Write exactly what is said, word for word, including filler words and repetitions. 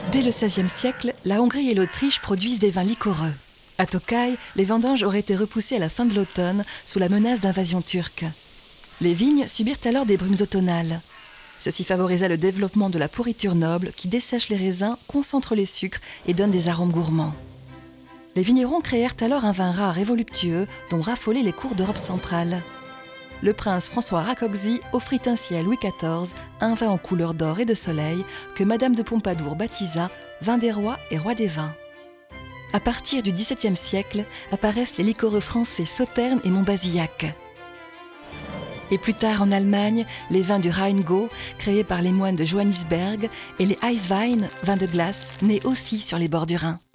Dès le seizième siècle, la Hongrie et l'Autriche produisent des vins liquoreux. À Tokaj, les vendanges auraient été repoussées à la fin de l'automne sous la menace d'invasion turque. Les vignes subirent alors des brumes automnales. Ceci favorisa le développement de la pourriture noble qui dessèche les raisins, concentre les sucres et donne des arômes gourmands. Les vignerons créèrent alors un vin rare et voluptueux dont raffolaient les cours d'Europe centrale. Le prince François Rákóczi offrit ainsi à Louis quatorze un vin aux couleurs d'or et de soleil que Madame de Pompadour baptisa vin des rois et roi des vins. À partir du dix-septième siècle apparaissent les liquoreux français Sauternes et Montbazillac. Et plus tard en Allemagne, les vins du Rheingau, créés par les moines de Johannisberg, et les Eiswein, vins de glace, nés aussi sur les bords du Rhin.